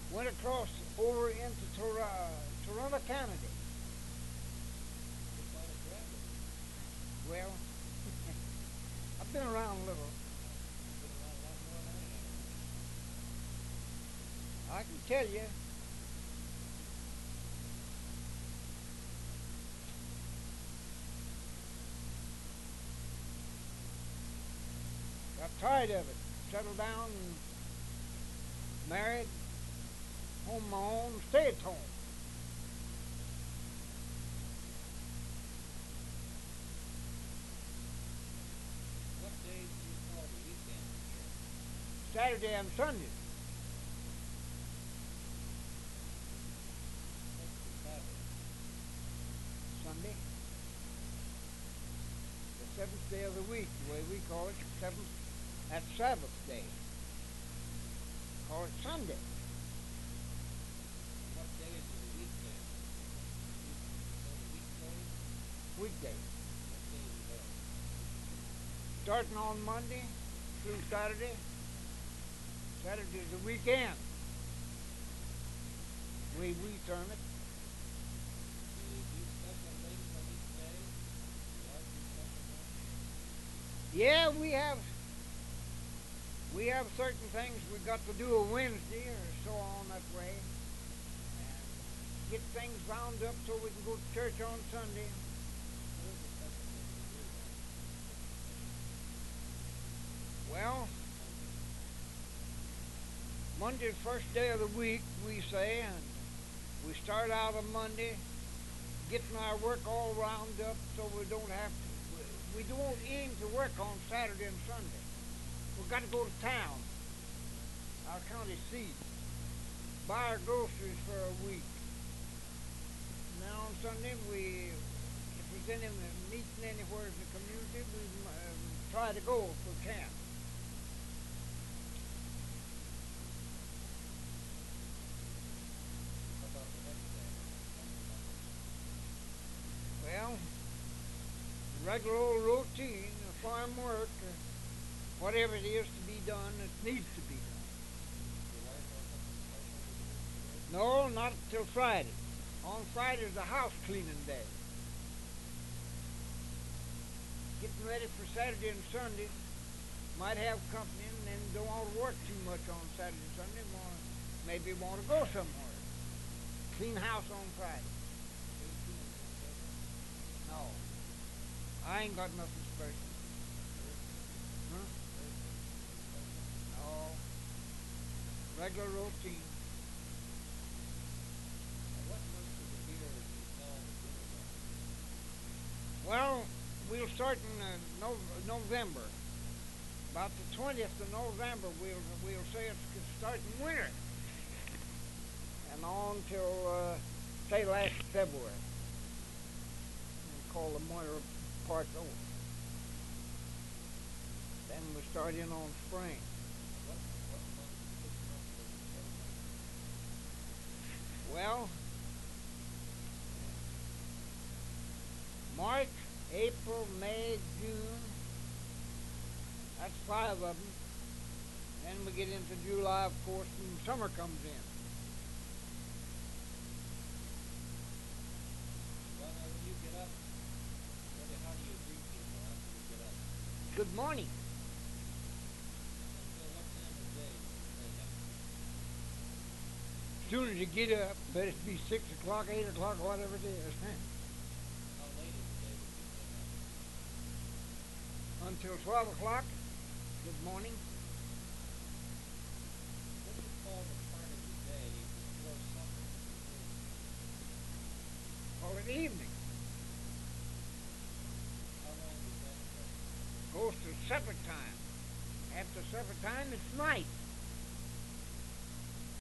went across over into Toronto, Canada. What part of Bradley? Well, I've been around a little. You've been around a lot more than I have. I can tell you. Got tired of it. Settled down and married, home my own, stay at home. What days do you call the weekends here? Saturday and Sunday. What's the Sabbath? Sunday, the seventh day of the week, the way we call it, seventh, that's Sabbath day. Call it Sunday, And what days are the weekdays? So the weekdays? weekday. What days are those? Starting on Monday through Saturday. Saturday's the weekend. We term it. Do you do special things on each day? Lord do special things? Yeah, we have certain things we got to do a Wednesday or so on that way, and get things wound up so we can go to church on Sunday. What is the special thing you do then? Well, On Monday's the first day of the week, we say, and we start out on Monday, getting our work all wound up so we don't have to. We don't aim to work on Saturday and Sunday. We've got to go to town, our county seat, buy our groceries for a week. And then on Sunday, if there's any meeting anywhere in the community, we try to go if we can. how about the next day? Well, regular old routine, farm work, whatever it is to be done, it needs to be done. Your wife have something special to do today? No, not till Friday. On Friday is the house cleaning day. Getting ready for Saturday and Sunday. Might have company and then don't want to work too much on Saturday and Sunday. Maybe want to go somewhere. Clean house on Friday. Anything special? No, I ain't got nothing special. Huh? No, regular routine. And what month of the year do you call the winter month? Well, we'll start in November. About the 20th of November, we'll say it's starting winter, and on till say last February. We call the winter part over. Then we start in on spring. What month, 6 months does it celebrate? Well, March, April, May, June. That's 5 of them. Then we get into July, of course, and summer comes in. Well, now when you get up, how do you greet people after you get up? Good morning. Until what time of day do you say that? As soon as you get up, bet it be 6 o'clock, 8 o'clock, whatever it is. How late in the day would you say that? Until 12 o'clock. Good morning. What do you call the part of the day before supper? Call it evening. How long does that take? Goes to supper time. After supper time, it's night.